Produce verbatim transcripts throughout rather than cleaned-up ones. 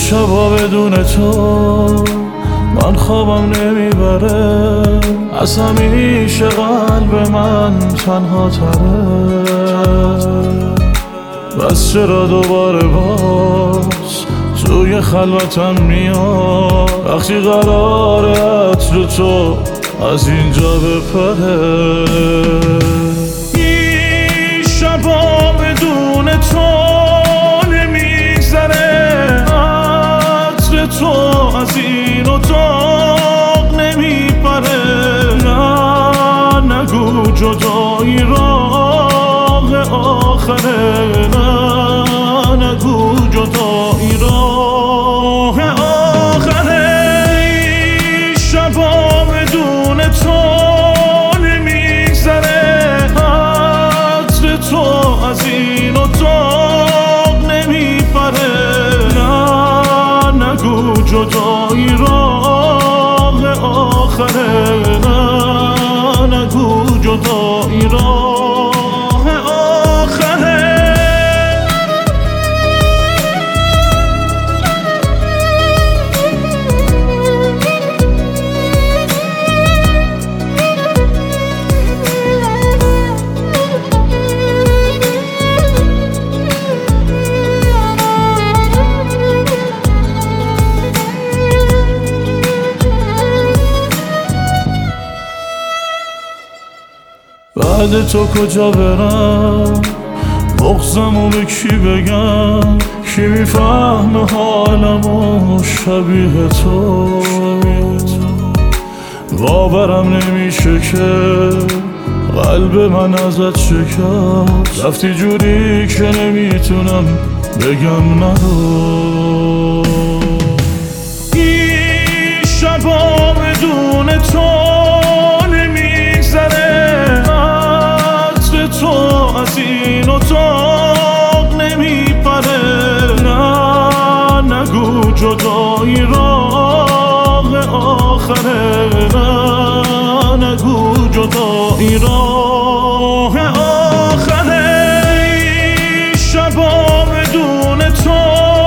شبا بدون تو من خوابم نمیبره، از همیشه قلب من تنها تره. بس چرا دوباره باز توی خلوتم میاد وقتی قراره عطر تو از اینجا بپره. این شبا بدون تو نمیگذره، عطر تو از این اتاق نمیپره. نه نگو جدایی راه آخره، نه نگو جدایی راه آخره. این شبا بدون تو نمیگذره، عطر تو از این اتاق نمیپره. نه نگو جدایی راه آخره، نه نگو جدایی راه آخره. بعد تو کجا برم، بغضمو به کی بگم، کی میفهمه حالمو شبیه تو. باورم نمیشه که قلب من ازت شکست، رفتی جوری که نمیتونم بگم نرو. این شبا بدون تو تو از این اتاق نمیپره. نه نگو جدایی راه آخره، نه نگو جدایی راه آخره. این شبا بدون تو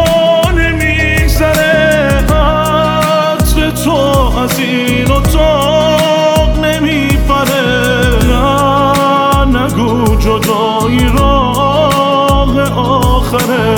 نمیگذره، عطر تو از این اتاق نمیپره. نگو جدایی راه آخره،